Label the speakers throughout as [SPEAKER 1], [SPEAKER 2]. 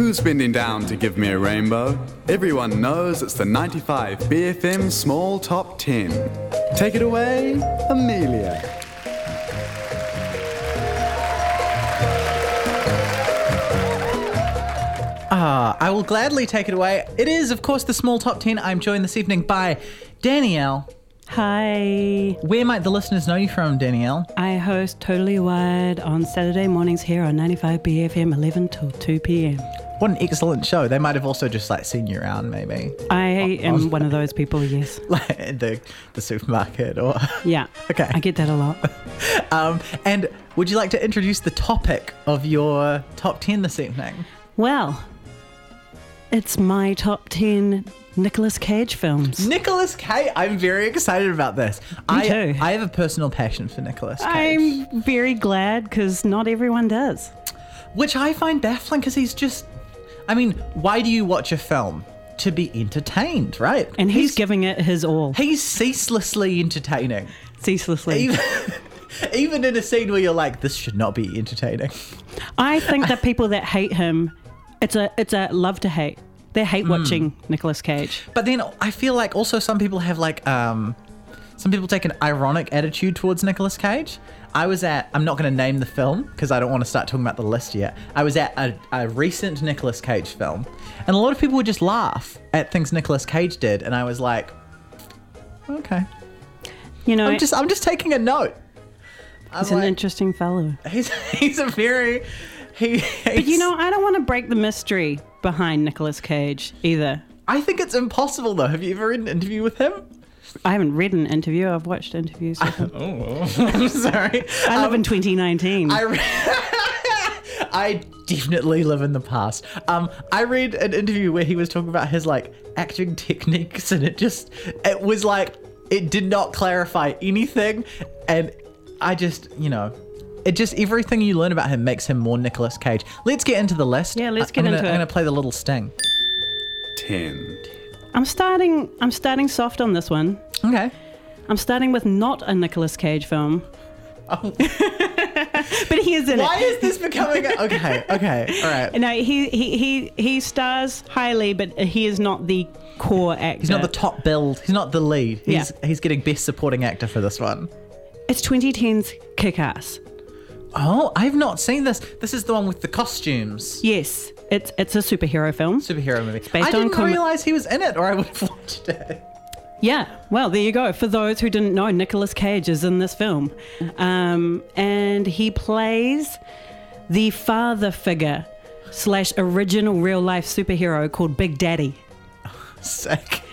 [SPEAKER 1] Who's bending down to give me a rainbow? Everyone knows it's the 95 BFM Small Top 10. Take it away, Amelia.
[SPEAKER 2] I will gladly take it away. It is, of course, the Small Top 10. I'm joined this evening by Danielle.
[SPEAKER 3] Hi.
[SPEAKER 2] Where might the listeners know you from, Danielle?
[SPEAKER 3] I host Totally Wired on Saturday mornings here on 95 BFM 11 till 2 p.m.
[SPEAKER 2] What an excellent show. They might have also just seen you around, maybe.
[SPEAKER 3] I am one of those people, yes.
[SPEAKER 2] Like in the supermarket or...
[SPEAKER 3] Yeah.
[SPEAKER 2] Okay.
[SPEAKER 3] I get that a lot.
[SPEAKER 2] And would you like to introduce the topic of your top 10 this evening?
[SPEAKER 3] Well, it's my top 10 Nicolas Cage films.
[SPEAKER 2] Nicolas Cage. I'm very excited about this.
[SPEAKER 3] Me too.
[SPEAKER 2] I have a personal passion for Nicolas Cage.
[SPEAKER 3] I'm very glad because not everyone does.
[SPEAKER 2] Which I find baffling because he's just... I mean, why do you watch a film? To be entertained, right?
[SPEAKER 3] And he's giving it his all.
[SPEAKER 2] He's ceaselessly entertaining.
[SPEAKER 3] Ceaselessly.
[SPEAKER 2] Even in a scene where you're like, this should not be entertaining.
[SPEAKER 3] I think that people that hate him, it's a love to hate. They hate watching Nicolas Cage.
[SPEAKER 2] But then I feel like also some people have like, some people take an ironic attitude towards Nicolas Cage. I'm not going to name the film because I don't want to start talking about the list yet. I was at a recent Nicolas Cage film and a lot of people would just laugh at things Nicolas Cage did. And I was like, okay.
[SPEAKER 3] You know,
[SPEAKER 2] I'm just taking a note.
[SPEAKER 3] he's an interesting fellow.
[SPEAKER 2] He's a very...
[SPEAKER 3] But you know, I don't want to break the mystery behind Nicolas Cage either.
[SPEAKER 2] I think it's impossible though. Have you ever read an interview with him?
[SPEAKER 3] I haven't read an interview. I've watched interviews with him.
[SPEAKER 2] I'm sorry.
[SPEAKER 3] I live in 2019.
[SPEAKER 2] I definitely live in the past. I read an interview where he was talking about his like acting techniques and it was like, it did not clarify anything. And I just, everything you learn about him makes him more Nicolas Cage. Let's get into the list.
[SPEAKER 3] Yeah, let's get into it.
[SPEAKER 2] I'm going to play the little sting.
[SPEAKER 1] 10.
[SPEAKER 3] I'm starting soft on this one.
[SPEAKER 2] Okay.
[SPEAKER 3] I'm starting with not a Nicolas Cage film.
[SPEAKER 2] Oh.
[SPEAKER 3] But he is in it.
[SPEAKER 2] Why is this becoming okay, all right.
[SPEAKER 3] No, he stars highly, but he is not the core actor.
[SPEAKER 2] He's not the top build. He's not the lead. He's getting best supporting actor for this one.
[SPEAKER 3] It's 2010's Kick-Ass.
[SPEAKER 2] Oh, I've not seen this. This is the one with the costumes.
[SPEAKER 3] Yes, it's a superhero film.
[SPEAKER 2] Superhero movie.
[SPEAKER 3] Based
[SPEAKER 2] I didn't
[SPEAKER 3] on
[SPEAKER 2] realise he was in it, or I would have watched it.
[SPEAKER 3] Yeah, well, there you go. For those who didn't know, Nicolas Cage is in this film. And he plays the father figure / original real life superhero called Big Daddy.
[SPEAKER 2] Sick.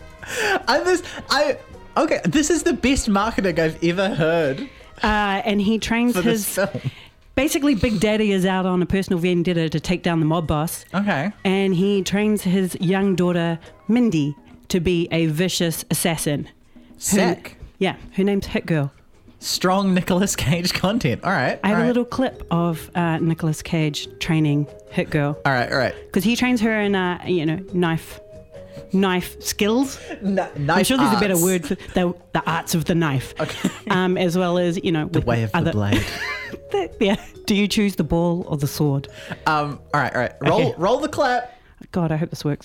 [SPEAKER 2] Okay, this is the best marketing I've ever heard.
[SPEAKER 3] And he trains
[SPEAKER 2] for
[SPEAKER 3] his...
[SPEAKER 2] this film.
[SPEAKER 3] Basically, Big Daddy is out on a personal vendetta to take down the mob boss.
[SPEAKER 2] Okay.
[SPEAKER 3] And he trains his young daughter, Mindy, to be a vicious assassin.
[SPEAKER 2] Sick.
[SPEAKER 3] Her name's Hit Girl.
[SPEAKER 2] Strong Nicolas Cage content. All right.
[SPEAKER 3] I have a little clip of Nicolas Cage training Hit Girl.
[SPEAKER 2] All right.
[SPEAKER 3] Because he trains her in, knife skills.
[SPEAKER 2] Knife
[SPEAKER 3] I'm sure there's
[SPEAKER 2] arts.
[SPEAKER 3] a better word for the arts of the knife.
[SPEAKER 2] Okay.
[SPEAKER 3] As well as,
[SPEAKER 2] the way of the blade.
[SPEAKER 3] Yeah. Do you choose the ball or the sword?
[SPEAKER 2] All right. Roll the clap.
[SPEAKER 3] God, I hope this works.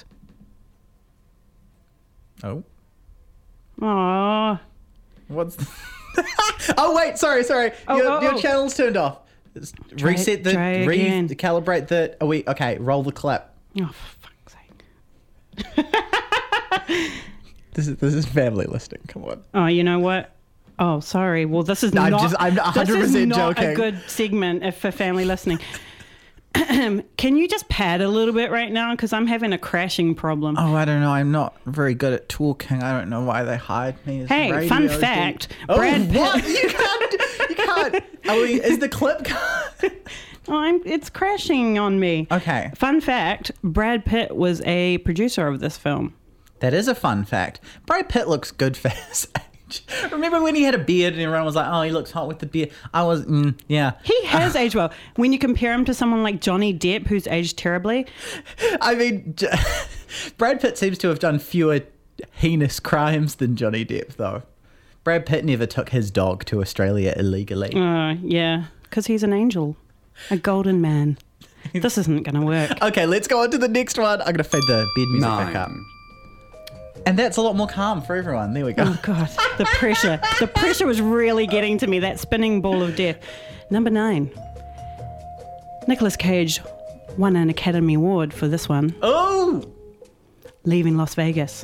[SPEAKER 2] Oh.
[SPEAKER 3] Aww.
[SPEAKER 2] What's Oh wait, sorry. Your channel's turned off. Reset the recalibrate the okay, roll the clap.
[SPEAKER 3] Oh, for fuck's sake.
[SPEAKER 2] This is family listening. Come on.
[SPEAKER 3] Oh, you know what? Oh, sorry. Well, this is
[SPEAKER 2] I'm
[SPEAKER 3] not
[SPEAKER 2] 100%
[SPEAKER 3] this is not
[SPEAKER 2] joking.
[SPEAKER 3] a good segment for family listening. Can you just pad a little bit right now? Because I'm having a crashing problem.
[SPEAKER 2] Oh, I don't know. I'm not very good at talking. I don't know why they hired me as
[SPEAKER 3] Hey,
[SPEAKER 2] radio
[SPEAKER 3] fun
[SPEAKER 2] dude.
[SPEAKER 3] fact.
[SPEAKER 2] Brad
[SPEAKER 3] Pitt.
[SPEAKER 2] What? You can't. Is the clip...
[SPEAKER 3] It's crashing on me.
[SPEAKER 2] Okay.
[SPEAKER 3] Fun fact, Brad Pitt was a producer of this film.
[SPEAKER 2] That is a fun fact. Brad Pitt looks good for his age. Remember when he had a beard and everyone was like, oh, he looks hot with the beard? I was, yeah.
[SPEAKER 3] He has aged well. When you compare him to someone like Johnny Depp, who's aged terribly.
[SPEAKER 2] I mean, Brad Pitt seems to have done fewer heinous crimes than Johnny Depp, though. Brad Pitt never took his dog to Australia illegally.
[SPEAKER 3] Yeah, because he's an angel. A golden man. This isn't going to work.
[SPEAKER 2] Okay, let's go on to the next one. I'm going to fade the bed music back up.
[SPEAKER 1] 9.
[SPEAKER 2] And that's a lot more calm for everyone. There we go.
[SPEAKER 3] Oh, God. The pressure. The pressure was really getting to me, that spinning ball of death. Number 9. Nicolas Cage won an Academy Award for this one.
[SPEAKER 2] Oh!
[SPEAKER 3] Leaving Las Vegas.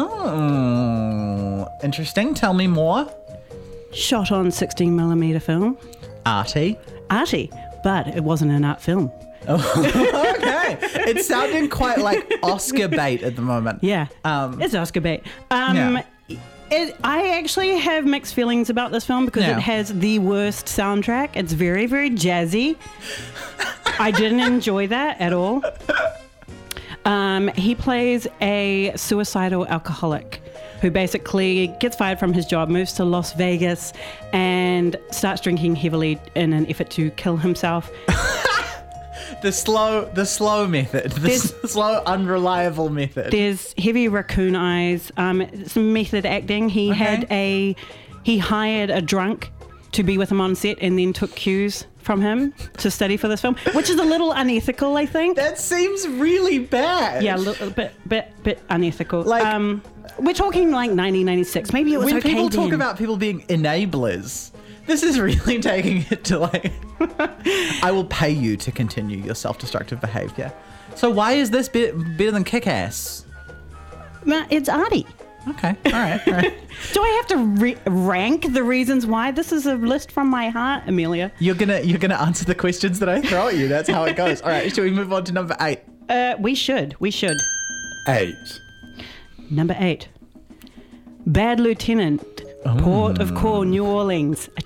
[SPEAKER 2] Oh. Interesting. Tell me more.
[SPEAKER 3] Shot on 16mm film.
[SPEAKER 2] Arty.
[SPEAKER 3] Arty. But it wasn't an art film.
[SPEAKER 2] Okay. It's sounding quite like Oscar bait at the moment.
[SPEAKER 3] Yeah. It's Oscar bait. I actually have mixed feelings about this film because
[SPEAKER 2] Yeah.
[SPEAKER 3] it has the worst soundtrack. It's very, very jazzy. I didn't enjoy that at all. He plays a suicidal alcoholic who basically gets fired from his job, moves to Las Vegas, and starts drinking heavily in an effort to kill himself.
[SPEAKER 2] The slow method. The slow, unreliable method.
[SPEAKER 3] There's heavy raccoon eyes, some method acting. He hired a drunk to be with him on set and then took cues from him to study for this film, which is a little unethical, I think.
[SPEAKER 2] That seems really bad.
[SPEAKER 3] Yeah, a little bit unethical.
[SPEAKER 2] Like-
[SPEAKER 3] we're talking like 1996. Maybe it was
[SPEAKER 2] When
[SPEAKER 3] okay
[SPEAKER 2] people talk
[SPEAKER 3] then.
[SPEAKER 2] about people being enablers, this is really taking it to like, I will pay you to continue your self-destructive behavior. So why is this better than Kick-Ass?
[SPEAKER 3] Nah, it's arty.
[SPEAKER 2] Okay, all right.
[SPEAKER 3] Do I have to rank the reasons why? This is a list from my heart, Amelia.
[SPEAKER 2] You're gonna answer the questions that I throw at you. That's how it goes. All right, shall we move on to number 8?
[SPEAKER 3] We should.
[SPEAKER 1] 8.
[SPEAKER 3] Number 8. Bad Lieutenant, Port of Call, New Orleans, a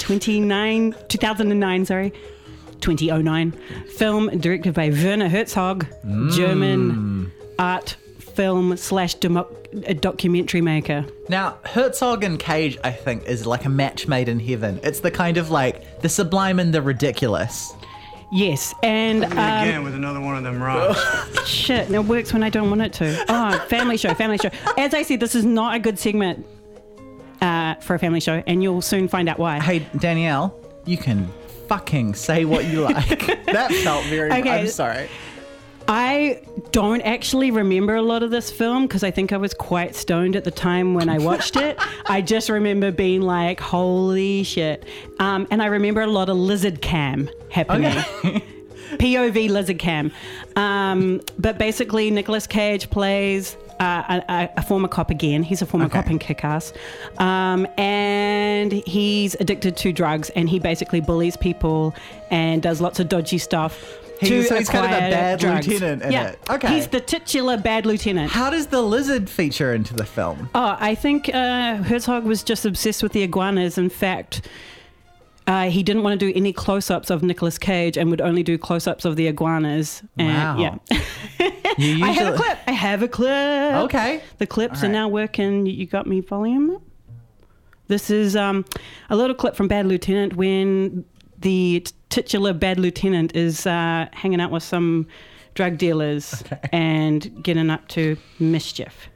[SPEAKER 3] 2009 film directed by Werner Herzog, German art film / documentary maker.
[SPEAKER 2] Now, Herzog and Cage, I think, is like a match made in heaven. It's the kind of like the sublime and the ridiculous.
[SPEAKER 3] Yes, and
[SPEAKER 4] Again with another one of them rocks.
[SPEAKER 3] shit, it works when I don't want it to. Oh, family show. As I said, this is not a good segment for a family show, and you'll soon find out why.
[SPEAKER 2] Hey, Danielle, you can fucking say what you like. That felt very...
[SPEAKER 3] Okay.
[SPEAKER 2] I'm sorry.
[SPEAKER 3] I don't actually remember a lot of this film because I think I was quite stoned at the time when I watched it. I just remember being like, holy shit. And I remember a lot of lizard cam happening.
[SPEAKER 2] Okay.
[SPEAKER 3] POV lizard cam. But basically, Nicolas Cage plays a former cop again. He's a former cop in Kick-Ass. And he's addicted to drugs, and he basically bullies people and does lots of dodgy stuff.
[SPEAKER 2] So he's kind of a
[SPEAKER 3] acquire
[SPEAKER 2] bad
[SPEAKER 3] drugs.
[SPEAKER 2] lieutenant in it. Okay.
[SPEAKER 3] He's the titular bad lieutenant.
[SPEAKER 2] How does the lizard feature into the film?
[SPEAKER 3] Oh, I think Herzog was just obsessed with the iguanas. In fact, he didn't want to do any close-ups of Nicolas Cage and would only do close-ups of the iguanas. And,
[SPEAKER 2] Wow.
[SPEAKER 3] Yeah.
[SPEAKER 2] You usually...
[SPEAKER 3] I have a clip.
[SPEAKER 2] Okay.
[SPEAKER 3] The clips
[SPEAKER 2] All
[SPEAKER 3] are
[SPEAKER 2] right.
[SPEAKER 3] now working. You got me volume up? This is a little clip from Bad Lieutenant when the titular bad lieutenant is hanging out with some drug dealers and getting up to mischief.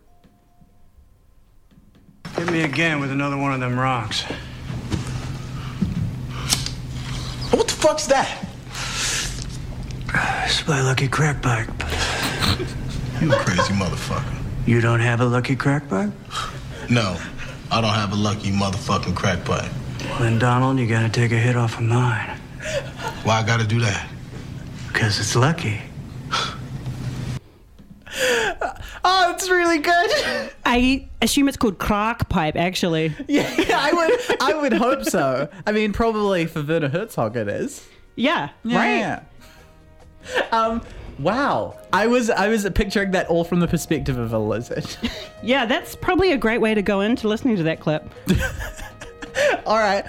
[SPEAKER 4] Hit me again with another one of them rocks.
[SPEAKER 5] What the fuck's that?
[SPEAKER 4] It's my lucky crack pipe.
[SPEAKER 5] You a crazy motherfucker.
[SPEAKER 4] You don't have a lucky crack pipe?
[SPEAKER 5] No, I don't have a lucky motherfucking crack pipe.
[SPEAKER 4] Then, Donald, you gotta take a hit off of mine.
[SPEAKER 5] Why I gotta do that?
[SPEAKER 4] Because it's lucky.
[SPEAKER 2] Oh, it's really good.
[SPEAKER 3] I assume it's called crack pipe, actually.
[SPEAKER 2] Yeah, I would hope so. I mean, probably for Werner Herzog it is.
[SPEAKER 3] Yeah, right.
[SPEAKER 2] Yeah. Wow. I was picturing that all from the perspective of a lizard.
[SPEAKER 3] Yeah, that's probably a great way to go into listening to that clip.
[SPEAKER 2] All right.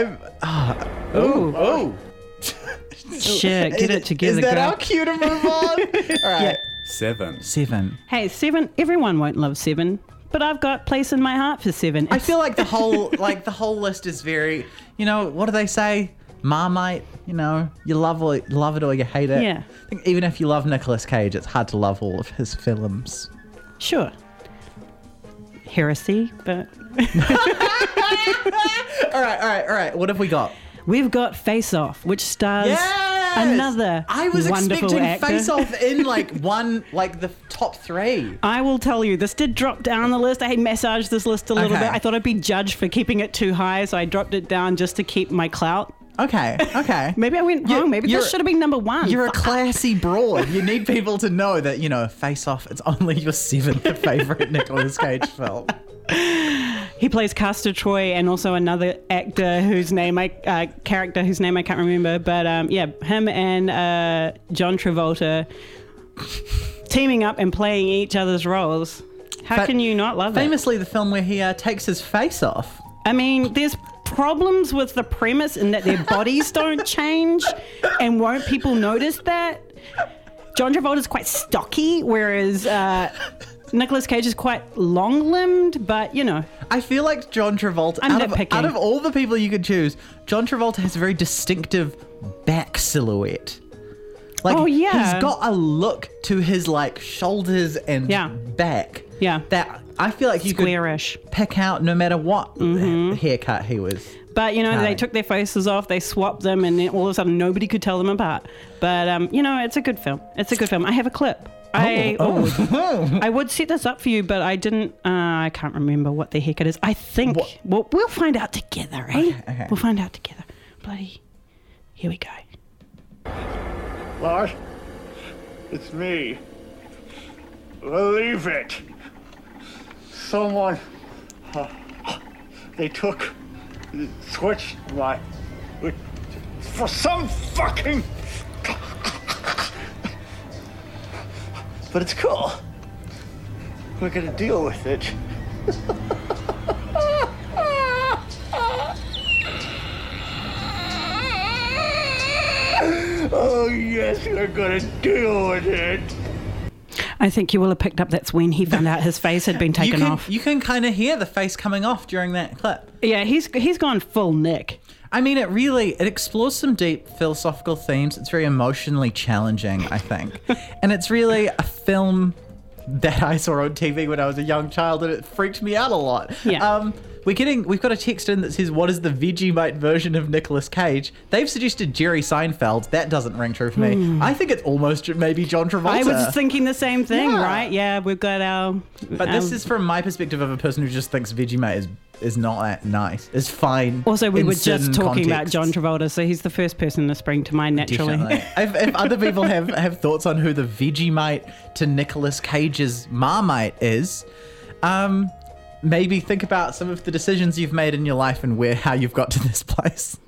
[SPEAKER 3] Ooh. Shit, get it together,
[SPEAKER 2] Is that
[SPEAKER 3] girl.
[SPEAKER 2] our cue to move on? All right.
[SPEAKER 3] Yeah.
[SPEAKER 1] 7.
[SPEAKER 2] 7.
[SPEAKER 3] Hey, 7. Everyone won't love 7, but I've got place in my heart for 7.
[SPEAKER 2] I feel like the whole list is very, what do they say? Marmite, you love it or you hate it.
[SPEAKER 3] Yeah.
[SPEAKER 2] I think even if you love Nicolas Cage, it's hard to love all of his films.
[SPEAKER 3] Sure. Heresy, but
[SPEAKER 2] All right. What have we got?
[SPEAKER 3] we've got Face Off, which stars Another
[SPEAKER 2] I was
[SPEAKER 3] wonderful
[SPEAKER 2] expecting
[SPEAKER 3] actor.
[SPEAKER 2] Face Off in like the top 3.
[SPEAKER 3] I will tell you, this did drop down the list. I massaged this list a little
[SPEAKER 2] Okay.
[SPEAKER 3] bit. I thought I'd be judged for keeping it too high, so I dropped it down just to keep my clout.
[SPEAKER 2] Okay.
[SPEAKER 3] Maybe I went wrong. Maybe
[SPEAKER 2] you're-
[SPEAKER 3] this should have been number 1.
[SPEAKER 2] You're a classy broad. You need people to know that, Face Off, it's only your 7th favourite Nicolas Cage film.
[SPEAKER 3] He plays Castor Troy and also another actor whose name character whose name I can't remember. But him and John Travolta teaming up and playing each other's roles. How can you not love it?
[SPEAKER 2] Famously, the film where he takes his face off.
[SPEAKER 3] I mean, there's problems with the premise in that their bodies don't change, and won't people notice that? John Travolta's quite stocky, whereas Nicolas Cage is quite long-limbed, but
[SPEAKER 2] I feel like John Travolta,
[SPEAKER 3] I'm
[SPEAKER 2] out
[SPEAKER 3] nitpicking.
[SPEAKER 2] of all the people you could choose, John Travolta has a very distinctive back silhouette. Like,
[SPEAKER 3] Oh, yeah.
[SPEAKER 2] he's got a look to his shoulders and
[SPEAKER 3] Yeah.
[SPEAKER 2] back.
[SPEAKER 3] Yeah.
[SPEAKER 2] That I feel like you
[SPEAKER 3] squarish.
[SPEAKER 2] could pick out no matter what haircut he was.
[SPEAKER 3] But they
[SPEAKER 2] Hi.
[SPEAKER 3] took their faces off, they swapped them, and then all of a sudden nobody could tell them apart. But it's a good film. It's a good film. I have a clip. I would set this up for you, but I didn't. I can't remember what the heck it is. I think we'll find out together, eh?
[SPEAKER 2] Okay.
[SPEAKER 3] We'll find out together. Bloody. Here we go.
[SPEAKER 6] Lars, it's me. Believe it. Someone, they switched my, for some fucking, but it's cool. We're gonna deal with it. Oh yes, we're gonna deal with it.
[SPEAKER 3] I think you will have picked up that's when he found out his face had been taken off.
[SPEAKER 2] You can kind of hear the face coming off during that clip.
[SPEAKER 3] Yeah, he's gone full Nick.
[SPEAKER 2] I mean, it explores some deep philosophical themes. It's very emotionally challenging, I think. And it's really a film that I saw on TV when I was a young child, and it freaked me out a lot.
[SPEAKER 3] Yeah.
[SPEAKER 2] We've got a text in that says, what is the Vegemite version of Nicolas Cage? They've suggested Jerry Seinfeld. That doesn't ring true for me. I think it's almost maybe John Travolta.
[SPEAKER 3] I was thinking the same thing,
[SPEAKER 2] Yeah.
[SPEAKER 3] right? Yeah, we've got our...
[SPEAKER 2] But this is from my perspective of a person who just thinks Vegemite is not that nice. It's fine.
[SPEAKER 3] Also, we
[SPEAKER 2] in
[SPEAKER 3] were just
[SPEAKER 2] certain
[SPEAKER 3] talking about
[SPEAKER 2] contexts.
[SPEAKER 3] John Travolta, so he's the first person to spring to mind naturally.
[SPEAKER 2] Definitely. if other people have thoughts on who the Vegemite to Nicolas Cage's Marmite is, maybe think about some of the decisions you've made in your life and how you've got to this place.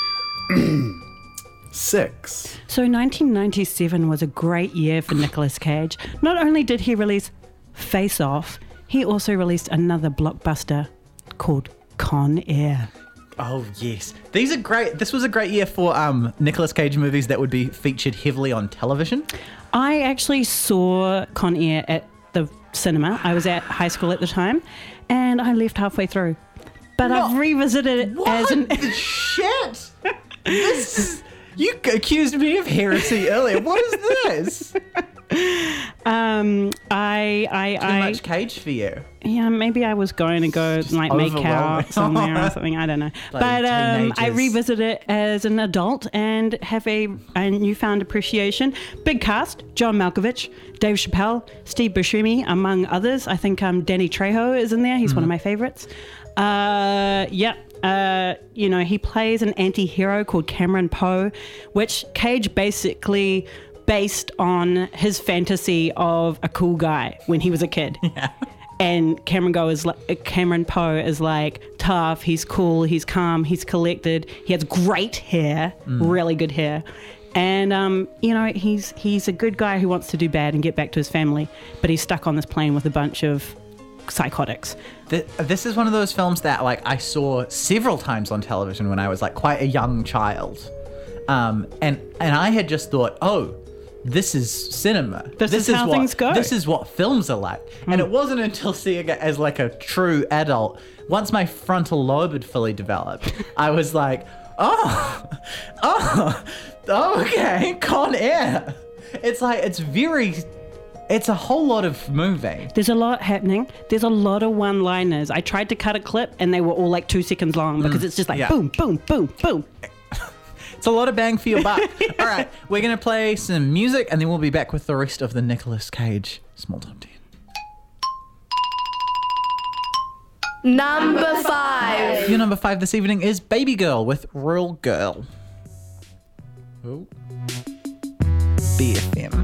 [SPEAKER 1] 6.
[SPEAKER 3] So 1997 was a great year for Nicolas Cage. Not only did he release Face Off, he also released another blockbuster called Con Air.
[SPEAKER 2] Oh, yes. These are great. This was a great year for Nicolas Cage movies that would be featured heavily on television.
[SPEAKER 3] I actually saw Con Air at the cinema. I was at high school at the time, and I left halfway through. But I've revisited it as an...
[SPEAKER 2] the shit? You accused me of heresy earlier. What is this? Too much Cage for you.
[SPEAKER 3] Yeah, maybe I was going to go make
[SPEAKER 2] overwhelming.
[SPEAKER 3] out somewhere or something. I don't know.
[SPEAKER 2] Bloody
[SPEAKER 3] But I
[SPEAKER 2] teenagers.
[SPEAKER 3] revisited it as an adult and have a newfound appreciation. Big cast: John Malkovich, Dave Chappelle, Steve Buscemi, among others. I think Danny Trejo is in there. He's one of my favorites. He plays an anti-hero called Cameron Poe, which Cage basically based on his fantasy of a cool guy when he was a kid. Yeah. And Cameron Poe is like tough, he's cool, he's calm, he's collected, he has great hair, really good hair. And he's a good guy who wants to do bad and get back to his family, but he's stuck on this plane with a bunch of psychotics.
[SPEAKER 2] This is one of those films that I saw several times on television when I was quite a young child. And I had just thought, oh, this is cinema.
[SPEAKER 3] This is how things go.
[SPEAKER 2] This is what films are like. And it wasn't until seeing it as a true adult, once my frontal lobe had fully developed, I was like, oh, okay, Con Air. It's it's a whole lot of movie.
[SPEAKER 3] There's a lot happening. There's a lot of one-liners. I tried to cut a clip and they were all 2 seconds long because it's just
[SPEAKER 2] yeah.
[SPEAKER 3] boom, boom, boom, boom.
[SPEAKER 2] It's a lot of bang for your buck. All right, we're going to play some music and then we'll be back with the rest of the Nicolas Cage Small Top 10.
[SPEAKER 7] Number 5.
[SPEAKER 2] Your number 5 this evening is Baby Girl with Real Girl. Oh. BFM.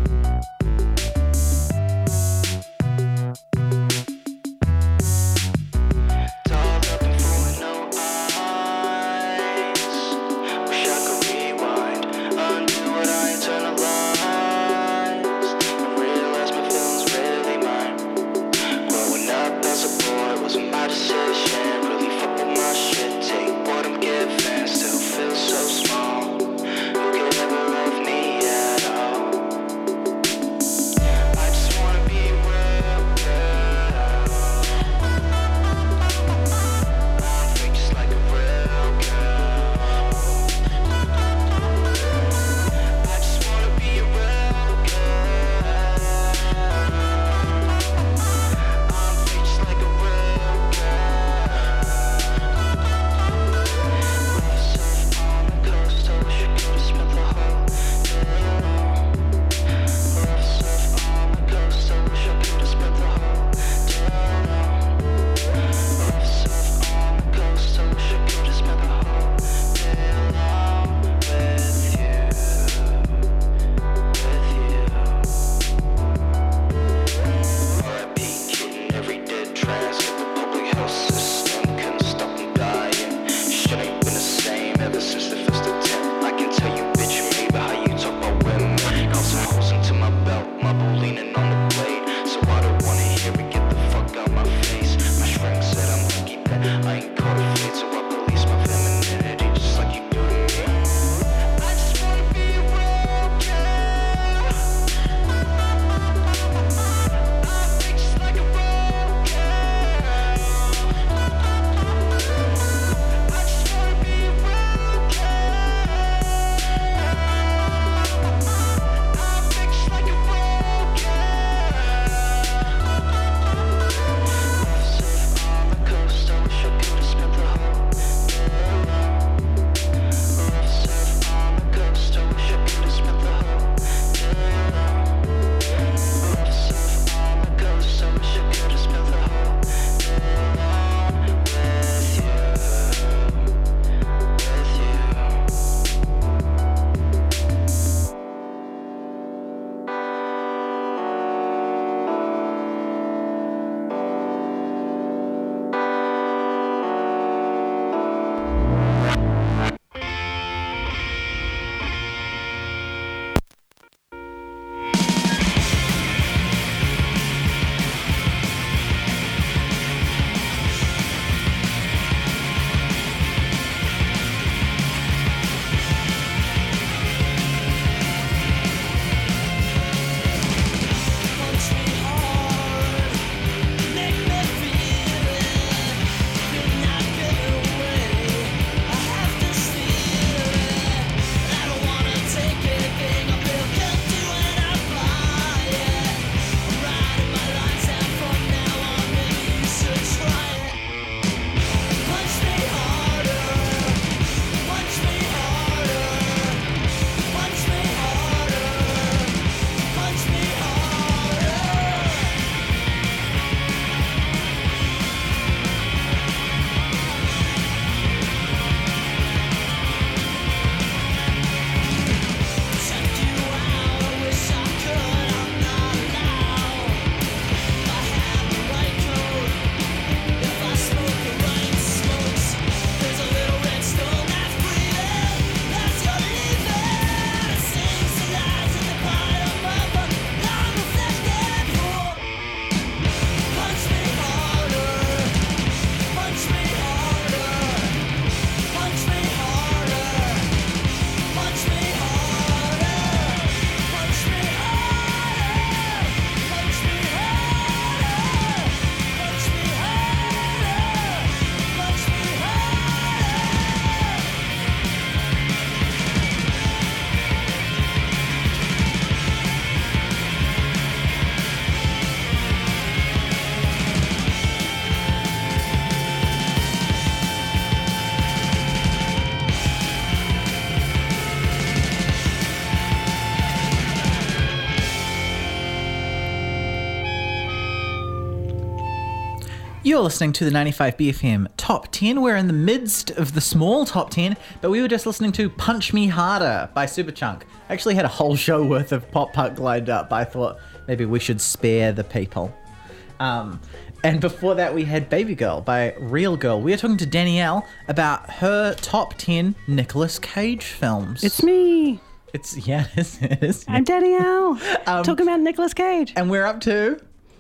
[SPEAKER 2] You're listening to the 95 BFM Top 10. We're in the midst of the small Top 10, but we were just listening to Punch Me Harder by Superchunk. I actually had a whole show worth of pop punk lined up, but I thought maybe we should spare the people. And before that, we had Baby Girl by Real Girl. We are talking to Danielle about her top 10 Nicolas Cage films.
[SPEAKER 3] It's me.
[SPEAKER 2] It is.
[SPEAKER 3] I'm Danielle. Talking about Nicolas Cage.
[SPEAKER 2] And we're up to...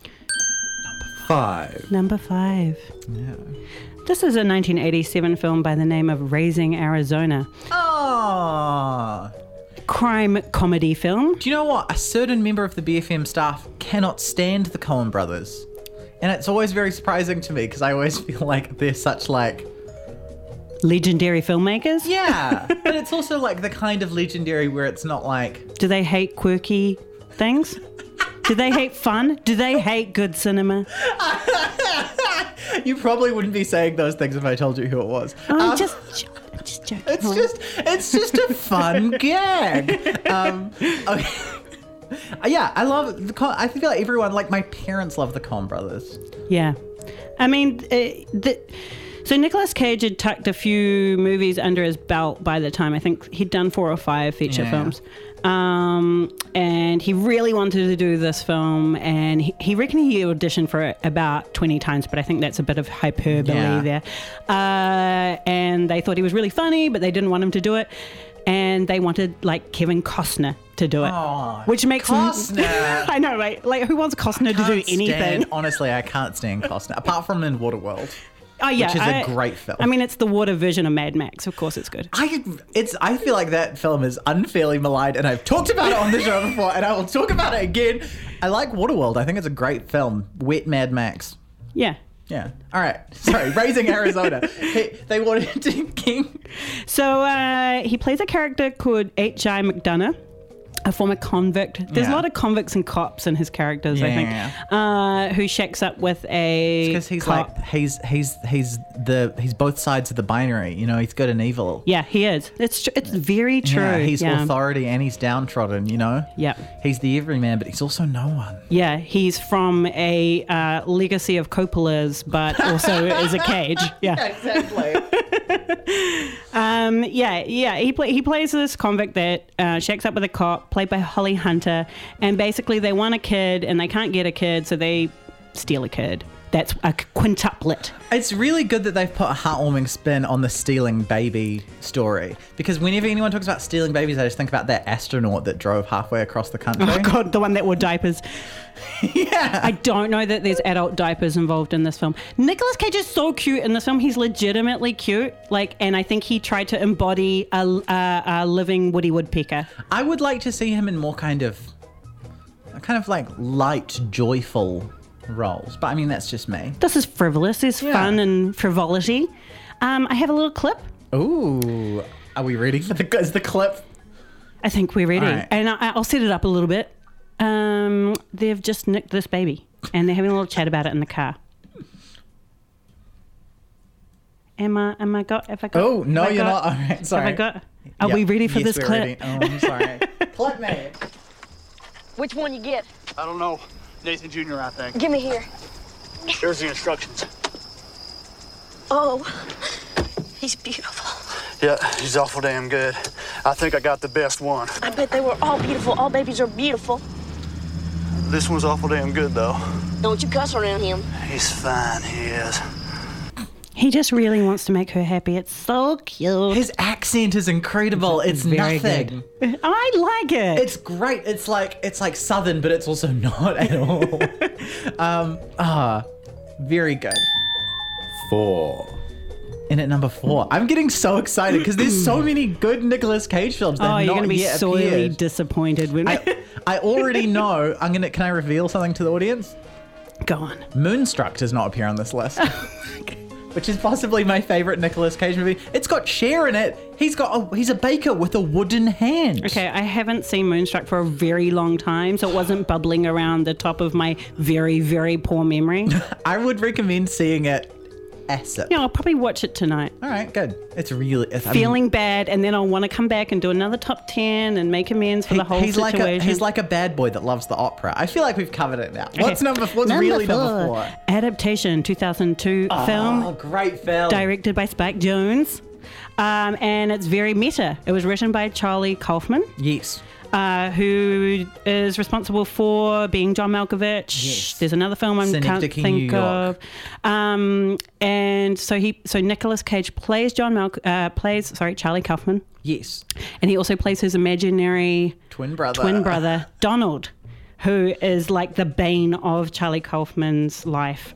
[SPEAKER 1] 5.
[SPEAKER 3] Number 5.
[SPEAKER 2] Yeah.
[SPEAKER 3] This is a 1987 film by the name of Raising Arizona.
[SPEAKER 2] Oh.
[SPEAKER 3] Crime comedy film.
[SPEAKER 2] Do you know what? A certain member of the BFM staff cannot stand the Coen brothers. And it's always very surprising to me because I always feel like they're such like...
[SPEAKER 3] Legendary filmmakers.
[SPEAKER 2] Yeah. But it's also like the kind of legendary where it's not like...
[SPEAKER 3] Do they hate quirky things? Do they hate fun? Do they hate good cinema?
[SPEAKER 2] You probably wouldn't be saying those things if I told you who it was.
[SPEAKER 3] Oh, I'm just joking.
[SPEAKER 2] It's just a fun gag. Okay. Yeah, I love I feel like everyone, like my parents love the Coen brothers.
[SPEAKER 3] Yeah. I mean, so Nicolas Cage had tucked a few movies under his belt by the time. I think he'd done 4 or 5 feature films. And he really wanted to do this film, and he reckoned he auditioned for it about 20 times, but I think that's a bit of hyperbole there. And they thought he was really funny, but they didn't want him to do it. And they wanted, like, Kevin Costner to do it.
[SPEAKER 2] Oh,
[SPEAKER 3] which makes
[SPEAKER 2] Costner.
[SPEAKER 3] him... I know, right? Like, who wants Costner to do anything?
[SPEAKER 2] Honestly, I can't stand Costner, apart from in Waterworld.
[SPEAKER 3] Oh, yeah.
[SPEAKER 2] Which is a great film.
[SPEAKER 3] I mean, it's the water version of Mad Max. Of course it's good.
[SPEAKER 2] I feel like that film is unfairly maligned, and I've talked about it on the show before, and I will talk about it again. I like Waterworld. I think it's a great film. Wet Mad Max.
[SPEAKER 3] Yeah.
[SPEAKER 2] Yeah. All right. Sorry. Raising Arizona. They wanted to King.
[SPEAKER 3] So he plays a character called H.I. McDonough, a former convict. There's a lot of convicts and cops in his characters, I think, who shacks up with a
[SPEAKER 2] because he's
[SPEAKER 3] cop.
[SPEAKER 2] like he's both sides of the binary. You know, he's good and evil.
[SPEAKER 3] Yeah, he is. It's very true.
[SPEAKER 2] Yeah, he's authority and he's downtrodden. You know.
[SPEAKER 3] Yeah.
[SPEAKER 2] He's the everyman, but he's also no one.
[SPEAKER 3] Yeah, he's from a legacy of Coppola's, but also is a cage. Yeah,
[SPEAKER 2] exactly.
[SPEAKER 3] He plays this convict that shacks up with a cop, played by Holly Hunter, and basically they want a kid and they can't get a kid, so they steal a kid. That's a quintuplet.
[SPEAKER 2] It's really good that they've put a heartwarming spin on the stealing baby story, because whenever anyone talks about stealing babies, I just think about that astronaut that drove halfway across the country.
[SPEAKER 3] Oh God, the one that wore diapers.
[SPEAKER 2] Yeah.
[SPEAKER 3] I don't know that there's adult diapers involved in this film. Nicolas Cage is so cute in this film. He's legitimately cute. And I think he tried to embody a living Woody Woodpecker.
[SPEAKER 2] I would like to see him in more kind of like light, joyful roles. But I mean, that's just me.
[SPEAKER 3] This is frivolous. There's fun and frivolity. I have a little clip.
[SPEAKER 2] Ooh. Are we ready for the clip?
[SPEAKER 3] I think we're ready.
[SPEAKER 2] Right.
[SPEAKER 3] And I'll set it up a little bit. They've just nicked this baby and they're having a little chat about it in the car. Have I got?
[SPEAKER 2] Oh, no, you're not. All right, sorry.
[SPEAKER 3] Are we ready for this
[SPEAKER 2] we're
[SPEAKER 3] clip?
[SPEAKER 2] Ready. Oh, I'm sorry. Clip me.
[SPEAKER 7] Which one you get?
[SPEAKER 6] I don't know. Nathan Jr., I think.
[SPEAKER 7] Give me here.
[SPEAKER 6] There's the instructions.
[SPEAKER 7] Oh, he's beautiful.
[SPEAKER 6] Yeah, he's awful damn good. I think I got the best one.
[SPEAKER 7] I bet they were all beautiful. All babies are beautiful.
[SPEAKER 6] This one's awful damn good, though.
[SPEAKER 7] Don't you cuss around him.
[SPEAKER 6] He's fine, he is.
[SPEAKER 3] He just really wants to make her happy. It's so cute.
[SPEAKER 2] His accent is incredible. It's
[SPEAKER 3] very
[SPEAKER 2] nothing.
[SPEAKER 3] good. I like it.
[SPEAKER 2] It's great. It's like Southern, but it's also not at all. Very good.
[SPEAKER 1] 4.
[SPEAKER 2] In at number 4, I'm getting so excited because there's so many good Nicolas Cage films that have
[SPEAKER 3] you're
[SPEAKER 2] not
[SPEAKER 3] going to be
[SPEAKER 2] yet
[SPEAKER 3] sorely
[SPEAKER 2] appeared.
[SPEAKER 3] disappointed when
[SPEAKER 2] I already know. Can I reveal something to the audience?
[SPEAKER 3] Go on.
[SPEAKER 2] Moonstruck does not appear on this list. Which is possibly my favorite Nicolas Cage movie. It's got Cher in it. He's a baker with a wooden hand.
[SPEAKER 3] Okay, I haven't seen Moonstruck for a very long time, so it wasn't bubbling around the top of my very, very poor memory.
[SPEAKER 2] I would recommend seeing it ASAP.
[SPEAKER 3] Yeah, I'll probably watch it tonight.
[SPEAKER 2] All right, good. It's really
[SPEAKER 3] Feeling bad, and then I'll want to come back and do another top 10 and make amends for the whole situation.
[SPEAKER 2] He's like a bad boy that loves the opera. I feel like we've covered it now. What's number 4? Number 4?
[SPEAKER 3] Adaptation, 2002 film.
[SPEAKER 2] Oh, great film.
[SPEAKER 3] Directed by Spike Jonze. And it's very meta. It was written by Charlie Kaufman.
[SPEAKER 2] Yes.
[SPEAKER 3] Who is responsible for being John Malkovich.
[SPEAKER 2] Yes.
[SPEAKER 3] There's another film I can't
[SPEAKER 2] Synecdoche,
[SPEAKER 3] think
[SPEAKER 2] New York.
[SPEAKER 3] of. And so Nicolas Cage plays Charlie Kaufman.
[SPEAKER 2] Yes.
[SPEAKER 3] And he also plays his imaginary
[SPEAKER 2] Twin brother,
[SPEAKER 3] Donald, who is like the bane of Charlie Kaufman's life.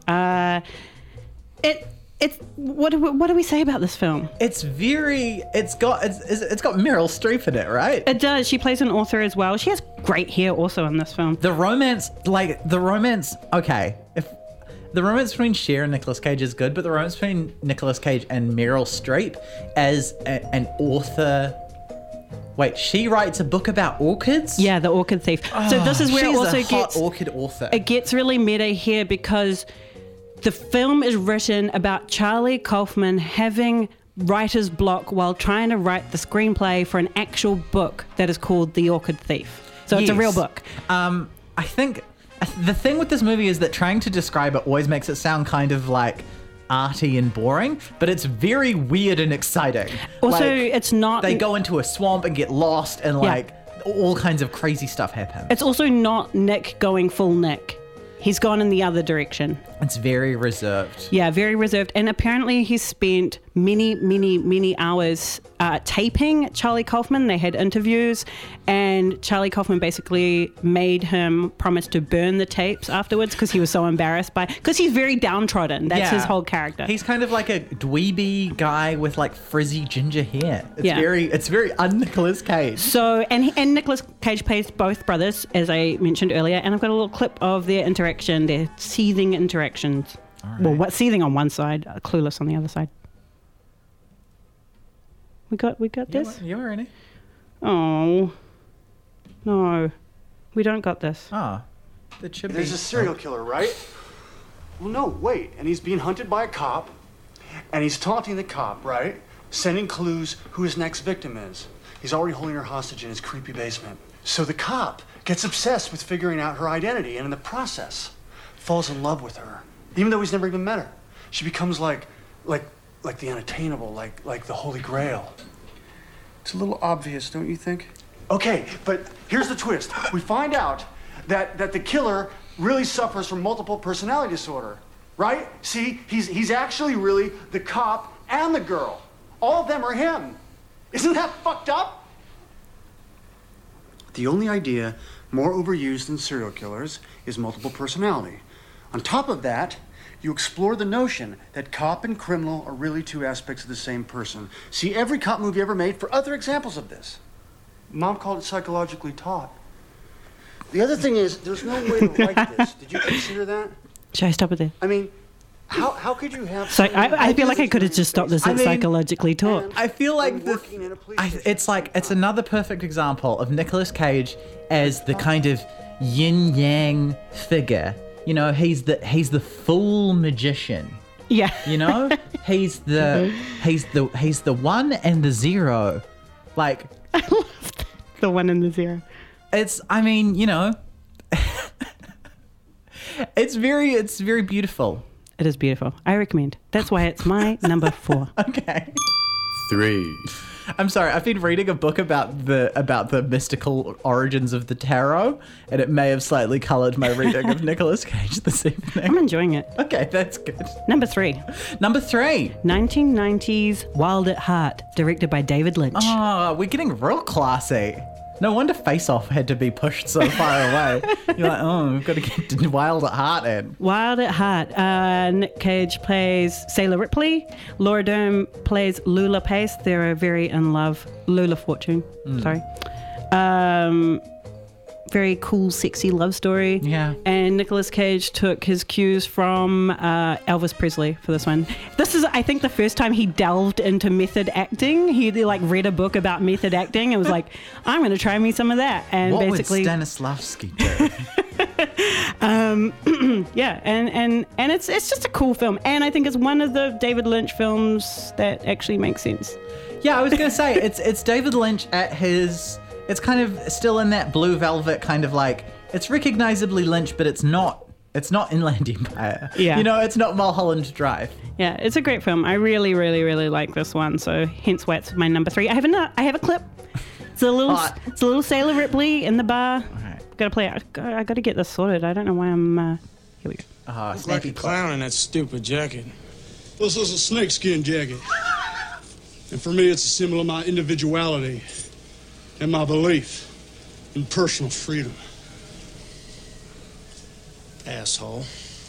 [SPEAKER 3] What do we say about this film?
[SPEAKER 2] It's got Meryl Streep in it, right?
[SPEAKER 3] It does. She plays an author as well. She has great hair also in this film.
[SPEAKER 2] The romance, okay. If the romance between Cher and Nicolas Cage is good, but the romance between Nicolas Cage and Meryl Streep as an author. Wait, she writes a book about orchids?
[SPEAKER 3] Yeah, The Orchid Thief. So this is where
[SPEAKER 2] she's
[SPEAKER 3] it also
[SPEAKER 2] a hot orchid author.
[SPEAKER 3] It gets really meta here because the film is written about Charlie Kaufman having writer's block while trying to write the screenplay for an actual book that is called The Orchid Thief. So it's a real book.
[SPEAKER 2] I think the thing with this movie is that trying to describe it always makes it sound kind of like arty and boring, but it's very weird and exciting.
[SPEAKER 3] Also, it's not...
[SPEAKER 2] They go into a swamp and get lost and all kinds of crazy stuff happens.
[SPEAKER 3] It's also not Nick going full Nick. He's gone in the other direction.
[SPEAKER 2] It's very reserved.
[SPEAKER 3] Yeah, very reserved. And apparently he's spent many hours taping Charlie Kaufman. They had interviews, and Charlie Kaufman basically made him promise to burn the tapes afterwards because he was so embarrassed because he's very downtrodden. That's his whole character.
[SPEAKER 2] He's kind of like a dweeby guy with like frizzy ginger hair. It's very un-Nicolas Cage.
[SPEAKER 3] So, and Nicolas Cage plays both brothers, as I mentioned earlier, and I've got a little clip of their interaction, their seething interactions.
[SPEAKER 2] Right.
[SPEAKER 3] Well, what's seething on one side, clueless on the other side. We got this?
[SPEAKER 2] You ready?
[SPEAKER 3] Oh. No. We don't got this.
[SPEAKER 2] Oh.
[SPEAKER 8] There's a serial killer, right? Well, no, wait. And he's being hunted by a cop, and he's taunting the cop, right? Sending clues who his next victim is. He's already holding her hostage in his creepy basement. So the cop gets obsessed with figuring out her identity, and in the process, falls in love with her, even though he's never even met her. She becomes like the unattainable, like the Holy Grail. It's a little obvious, don't you think? Okay, but here's the twist. We find out that the killer really suffers from multiple personality disorder, right? See, he's actually really the cop and the girl. All of them are him. Isn't that fucked up? The only idea more overused than serial killers is multiple personality. On top of that, you explore the notion that cop and criminal are really two aspects of the same person. See every cop movie ever made for other examples of this. Mom called it psychologically taught. The other thing is, there's no way to write this. Did you consider that?
[SPEAKER 3] Should I stop it there?
[SPEAKER 8] I mean, how could you have...
[SPEAKER 3] So I feel like I could have just stopped this at psychologically taught.
[SPEAKER 2] I feel like it's another perfect example of Nicolas Cage as the kind of yin-yang figure. You know, he's the full magician.
[SPEAKER 3] Yeah.
[SPEAKER 2] You know? he's the one and the zero. Like,
[SPEAKER 3] I love the one and the zero.
[SPEAKER 2] It's very beautiful.
[SPEAKER 3] It is beautiful. I recommend. That's why it's my number 4.
[SPEAKER 2] Okay.
[SPEAKER 1] 3.
[SPEAKER 2] I'm sorry, I've been reading a book about the mystical origins of the tarot, and it may have slightly coloured my reading of Nicolas Cage this evening.
[SPEAKER 3] I'm enjoying it.
[SPEAKER 2] Okay, that's good.
[SPEAKER 3] Number 3. 1990s Wild at Heart, directed by David Lynch.
[SPEAKER 2] Oh, we're getting real classy. No wonder Face Off had to be pushed so far away. You're like, oh, we've got to get Wild at Heart in.
[SPEAKER 3] Wild at Heart. Nick Cage plays Sailor Ripley. Laura Dern plays Lula Pace. They're very in love. Lula Fortune. Sorry. Very cool, sexy love story. Yeah. And Nicolas Cage took his cues from Elvis Presley for this one. This is, I think, the first time he delved into method acting. He read a book about method acting and was like, I'm going to try me some of that. And
[SPEAKER 2] what
[SPEAKER 3] basically,
[SPEAKER 2] would Stanislavski do?
[SPEAKER 3] Yeah, and it's just a cool film, and I think it's one of the David Lynch films that actually makes sense.
[SPEAKER 2] Yeah, I was gonna say it's David Lynch at his. It's kind of still in that Blue Velvet kind of like. It's recognizably Lynch, but it's not. It's not Inland Empire.
[SPEAKER 3] Yeah.
[SPEAKER 2] You know, it's not Mulholland Drive.
[SPEAKER 3] Yeah, it's a great film. I really, really, really like this one. So hence why it's my number 3. I have a clip. It's a little Sailor Ripley in the bar.
[SPEAKER 2] All right.
[SPEAKER 3] Gotta play it. I gotta get this sorted. I don't know why I'm. Here we go.
[SPEAKER 9] Look like a clown in that stupid jacket.
[SPEAKER 10] This is a snakeskin jacket. And for me, it's a symbol of my individuality and my belief in personal freedom. Asshole.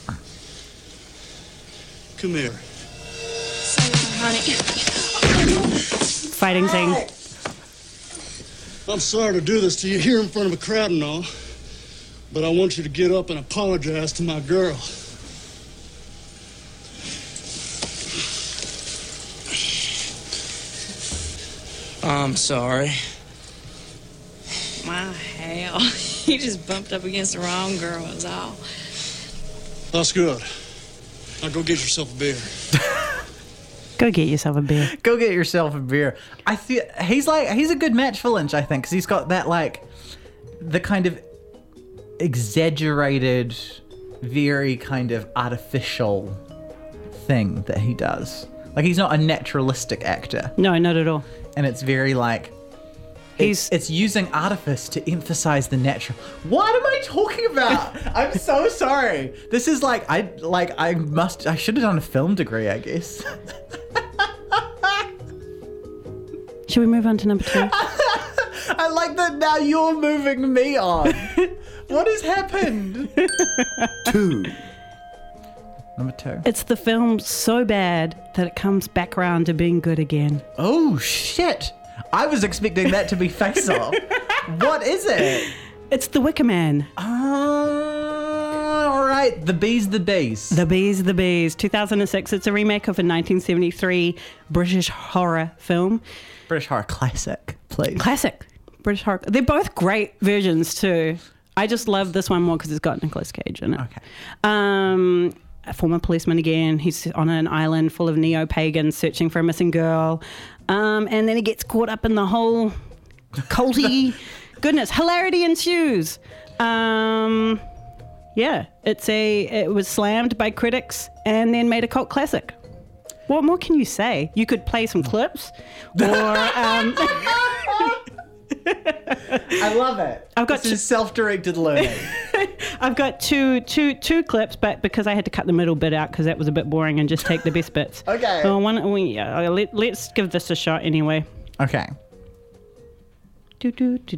[SPEAKER 10] Come here.
[SPEAKER 7] Honey.
[SPEAKER 3] Fighting scene.
[SPEAKER 10] I'm sorry to do this to you here in front of a crowd and all, but I want you to get up and apologize to my girl.
[SPEAKER 9] I'm sorry.
[SPEAKER 11] My hell. You just bumped up against the wrong girl, is all.
[SPEAKER 10] That's good. Now go get yourself a beer.
[SPEAKER 3] Go get yourself a beer.
[SPEAKER 2] Go get yourself a beer. I feel he's a good match for Lynch, I think, because he's got that like the kind of exaggerated, very kind of artificial thing that he does. Like he's not a naturalistic actor.
[SPEAKER 3] No, not at all.
[SPEAKER 2] And it's very like it's using artifice to emphasize the natural. What am I talking about? I'm so sorry. This is I should have done a film degree, I guess.
[SPEAKER 3] Should we move on to number 2?
[SPEAKER 2] I like that now you're moving me on. What has happened? 2. Number 2.
[SPEAKER 3] It's the film so bad that it comes back around to being good again.
[SPEAKER 2] Oh, shit. I was expecting that to be Face Off. What is it?
[SPEAKER 3] It's The Wicker Man.
[SPEAKER 2] All right. The Bees, the Bees.
[SPEAKER 3] The Bees, the Bees. 2006. It's a remake of a 1973 British horror film.
[SPEAKER 2] British horror classic, please.
[SPEAKER 3] Classic. British horror. They're both great versions too. I just love this one more because it's got Nicolas Cage in it.
[SPEAKER 2] Okay.
[SPEAKER 3] A former policeman again. He's on an island full of neo-pagans searching for a missing girl. And then he gets caught up in the whole culty goodness. Hilarity ensues. Yeah, it was slammed by critics and then made a cult classic. What more can you say? You could play some clips, or
[SPEAKER 2] I love it.
[SPEAKER 3] This
[SPEAKER 2] is self-directed learning.
[SPEAKER 3] I've got two clips, but because I had to cut the middle bit out because that was a bit boring, and just take the best bits.
[SPEAKER 2] Okay.
[SPEAKER 3] Let's give this a shot anyway.
[SPEAKER 2] Okay.
[SPEAKER 3] Do.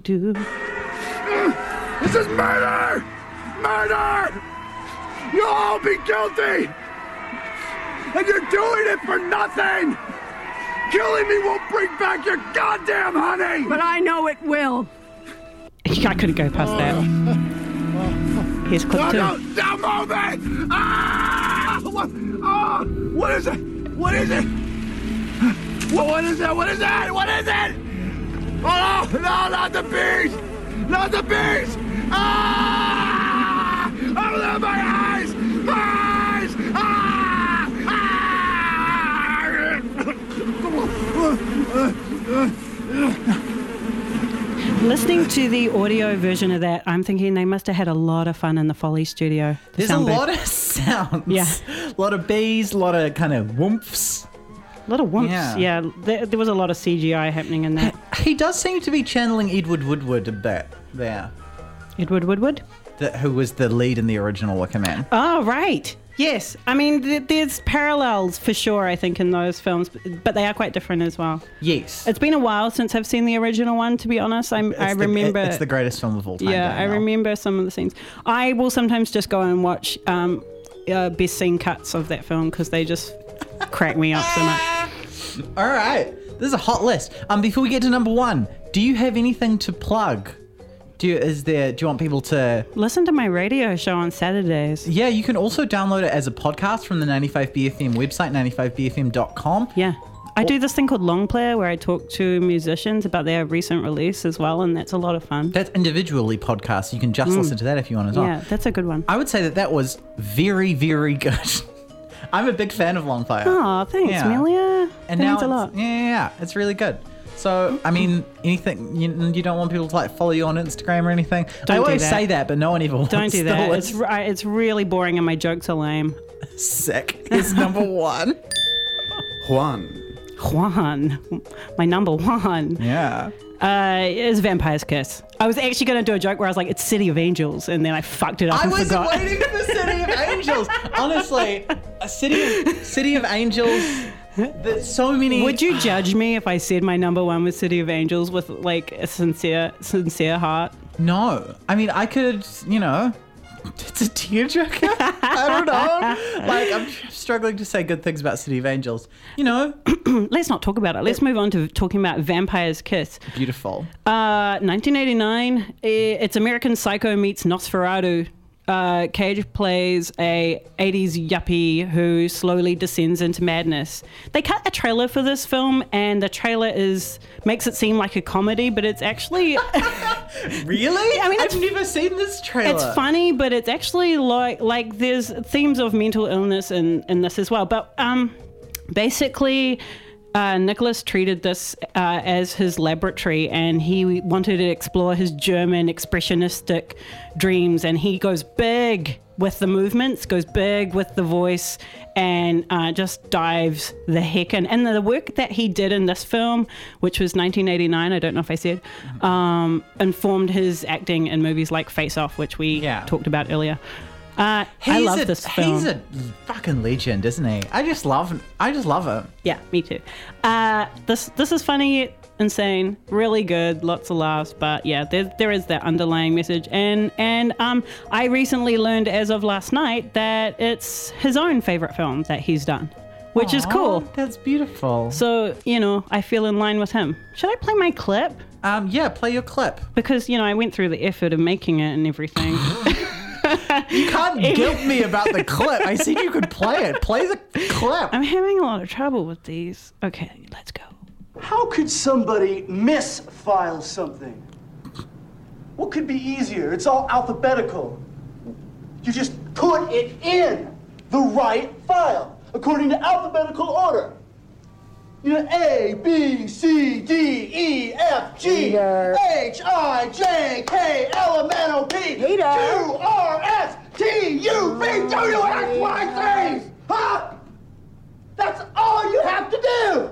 [SPEAKER 10] This is murder! Murder! You'll all be guilty! And you're doing it for nothing! Killing me won't bring back your goddamn honey!
[SPEAKER 12] But I know it will.
[SPEAKER 3] I couldn't go past that. Here's clip 2.
[SPEAKER 10] No, move it! Ah! What is it? What is it? What is it? What is it? What is it? Oh, no, not the bees! Not the bees! Ah! Open my eyes! Eyes! Ah!
[SPEAKER 3] Listening to the audio version of that, I'm thinking they must have had a lot of fun in the Foley studio.
[SPEAKER 2] There's a lot of sounds.
[SPEAKER 3] Yeah.
[SPEAKER 2] A lot of bees, a lot of kind of whoomps.
[SPEAKER 3] A lot of whoops. Yeah. There was a lot of CGI happening in that.
[SPEAKER 2] He does seem to be channeling Edward Woodward a bit there.
[SPEAKER 3] Edward Woodward?
[SPEAKER 2] Who was the lead in the original Wicker Man.
[SPEAKER 3] Oh, right. Yes. I mean, there's parallels for sure, I think, in those films, but they are quite different as well.
[SPEAKER 2] Yes.
[SPEAKER 3] It's been a while since I've seen the original one, to be honest. I remember...
[SPEAKER 2] It's the greatest film of all time.
[SPEAKER 3] Yeah, I remember some of the scenes. I will sometimes just go and watch best scene cuts of that film because they just crack me up so much.
[SPEAKER 2] All right. This is a hot list. Before we get to number 1, do you have anything to plug? Do you want people to
[SPEAKER 3] listen to my radio show on Saturdays?
[SPEAKER 2] Yeah, you can also download it as a podcast from the 95BFM website, 95BFM.com.
[SPEAKER 3] Yeah. I do this thing called Long Player where I talk to musicians about their recent release as well, and that's a lot of fun.
[SPEAKER 2] That's individually podcast. You can just listen to that if you want as well.
[SPEAKER 3] Yeah, that's a good one.
[SPEAKER 2] I would say that was very, very good. I'm a big fan of Long Player.
[SPEAKER 3] Oh, thanks, Amelia.
[SPEAKER 2] And
[SPEAKER 3] that
[SPEAKER 2] now
[SPEAKER 3] means a lot.
[SPEAKER 2] Yeah, it's really good. So, I mean, anything, you don't want people to like follow you on Instagram or anything? I always say that, but no one even wants to.
[SPEAKER 3] Don't do that. It's really boring and my jokes are lame.
[SPEAKER 2] Sick. Here's number 1.
[SPEAKER 3] Juan. My number 1.
[SPEAKER 2] Yeah.
[SPEAKER 3] Is Vampire's Kiss. I was actually going to do a joke where I was like, it's City of Angels, and then I fucked it up and forgot.
[SPEAKER 2] I was waiting for City of Angels. Honestly, a City of Angels. There's so many.
[SPEAKER 3] Would you judge me if I said my number 1 was City of Angels with like a sincere heart?
[SPEAKER 2] No. I mean, I could, it's a tearjerker. I don't know. Like, I'm struggling to say good things about City of Angels.
[SPEAKER 3] Let's not talk about it. Let's move on to talking about Vampire's Kiss.
[SPEAKER 2] Beautiful.
[SPEAKER 3] 1989. It's American Psycho meets Nosferatu. Cage plays a 80s yuppie who slowly descends into madness. They cut a trailer for this film, and the trailer makes it seem like a comedy, but it's actually
[SPEAKER 2] really. I mean, I've never seen this trailer.
[SPEAKER 3] It's funny, but it's actually like there's themes of mental illness in this as well. But basically. Nicholas treated this as his laboratory, and he wanted to explore his German expressionistic dreams, and he goes big with the movements, goes big with the voice, and just dives the heck in. And the work that he did in this film, which was 1989, I don't know if I said, informed his acting in movies like Face Off, which we talked about earlier. I love this film.
[SPEAKER 2] He's a fucking legend, isn't he? I just love him.
[SPEAKER 3] Yeah, me too. This is funny, insane, really good, lots of laughs, but yeah, there is that underlying message. And I recently learned as of last night that it's his own favorite film that he's done, which is cool.
[SPEAKER 2] That's beautiful.
[SPEAKER 3] So, I feel in line with him. Should I play my clip?
[SPEAKER 2] Yeah, play your clip.
[SPEAKER 3] Because, I went through the effort of making it and everything.
[SPEAKER 2] You can't guilt me about the clip. I said you could play it. Play the clip.
[SPEAKER 3] I'm having a lot of trouble with these. Okay, let's go.
[SPEAKER 8] How could somebody misfile something? What could be easier? It's all alphabetical. You just put it in the right file, according to alphabetical order. A, B, C, D, E, F, G, H, I, J, K, L, M, N, O, P, Q, R, S, T, U, V, W, X, Y, Z. Huh? That's all you have to do.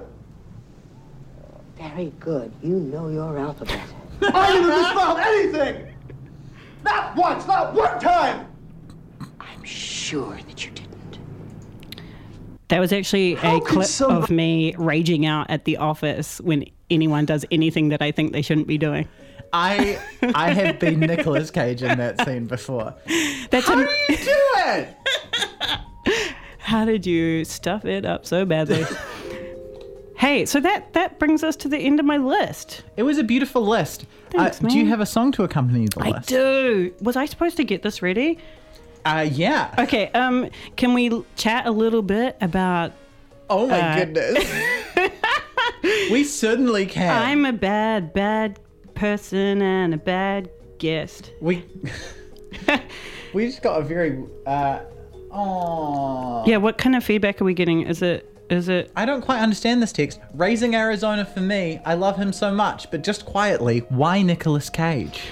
[SPEAKER 12] Very good. You know your alphabet.
[SPEAKER 8] I never misspelled anything. Not once, not one time.
[SPEAKER 12] I'm sure that you didn't.
[SPEAKER 3] That was actually a clip of me raging out at the office when anyone does anything that I think they shouldn't be doing.
[SPEAKER 2] I have been Nicolas Cage in that scene before.
[SPEAKER 3] How
[SPEAKER 2] do you do it?
[SPEAKER 3] How did you stuff it up so badly? Hey, so that brings us to the end of my list.
[SPEAKER 2] It was a beautiful list.
[SPEAKER 3] Thanks, man.
[SPEAKER 2] Do you have a song to accompany the list?
[SPEAKER 3] I do. Was I supposed to get this ready?
[SPEAKER 2] Yeah.
[SPEAKER 3] Okay, can we chat a little bit about...
[SPEAKER 2] Oh my goodness. We certainly can.
[SPEAKER 3] I'm a bad person and a bad guest.
[SPEAKER 2] We just got a very...
[SPEAKER 3] Yeah, what kind of feedback are we getting? Is it...
[SPEAKER 2] I don't quite understand this text. Raising Arizona for me. I love him so much, but just quietly, why Nicolas Cage?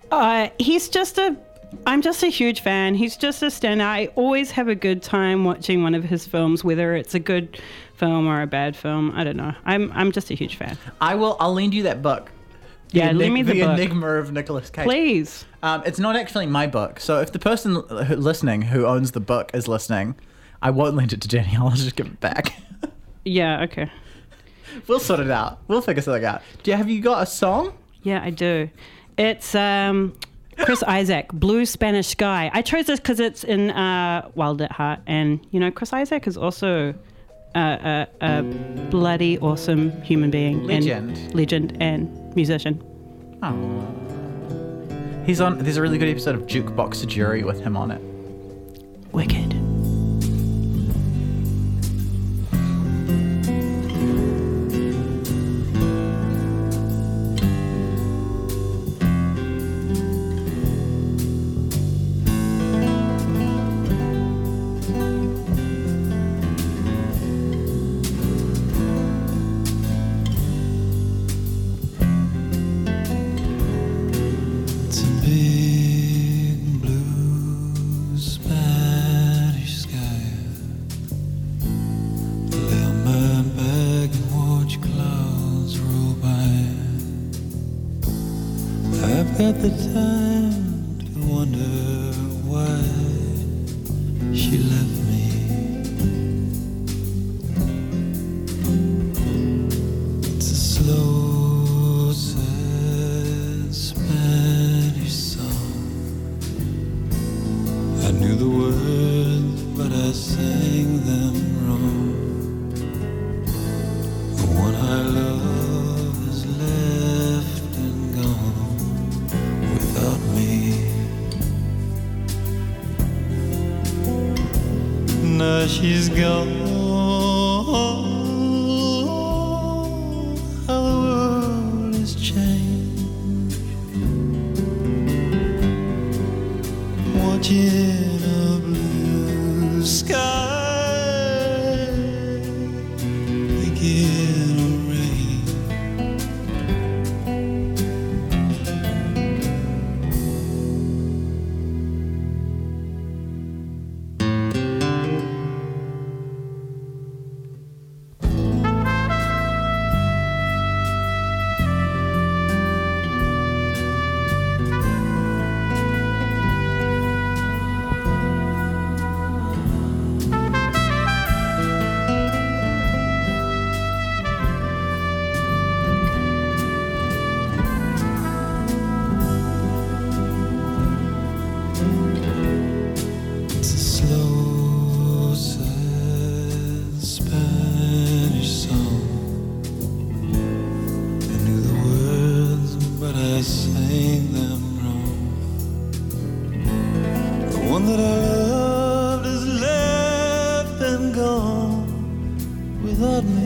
[SPEAKER 3] I'm just a huge fan. He's just a standout. I always have a good time watching one of his films, whether it's a good film or a bad film. I don't know. I'm just a huge fan.
[SPEAKER 2] I'll lend you that book.
[SPEAKER 3] Lend me the book.
[SPEAKER 2] The Enigma of Nicolas Cage.
[SPEAKER 3] Please.
[SPEAKER 2] It's not actually my book. So if the person listening who owns the book is listening, I won't lend it to Jenny. I'll just give it back.
[SPEAKER 3] Yeah, okay.
[SPEAKER 2] We'll sort it out. We'll figure something out. Have you got a song?
[SPEAKER 3] Yeah, I do. It's Chris Isaak, Blue Spanish Sky. I chose this because it's in Wild at Heart. And, Chris Isaak is also a bloody awesome human being. Legend and musician.
[SPEAKER 2] Oh. There's a really good episode of Jukebox Jury with him on it.
[SPEAKER 3] Wicked.
[SPEAKER 13] got the time to wonder why she left me. It's a slow, sad Spanish song. I knew the words, but I sang them wrong. The one I love has left and gone without me. Now she's gone. How the world has changed. Watching a blue sky begin to rain. It's a slow, sad Spanish song. I knew the words, but I sang them wrong. The one that I loved is left and gone without me.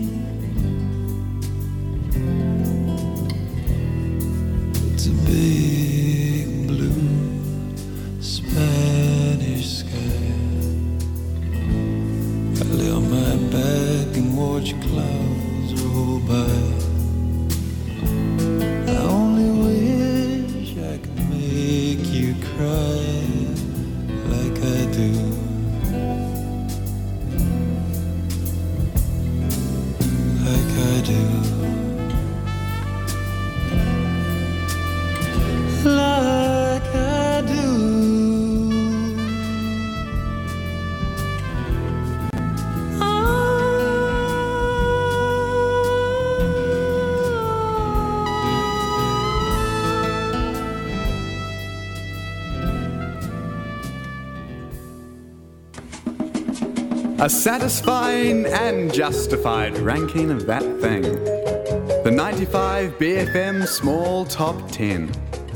[SPEAKER 13] It's a big blue Spanish sky. I lay on my back and watch clouds roll by. I only wish I could make you cry like I do. Like I do. Like I do.
[SPEAKER 1] A satisfying and justified ranking of that thing. The 95 BFM Small Top 10.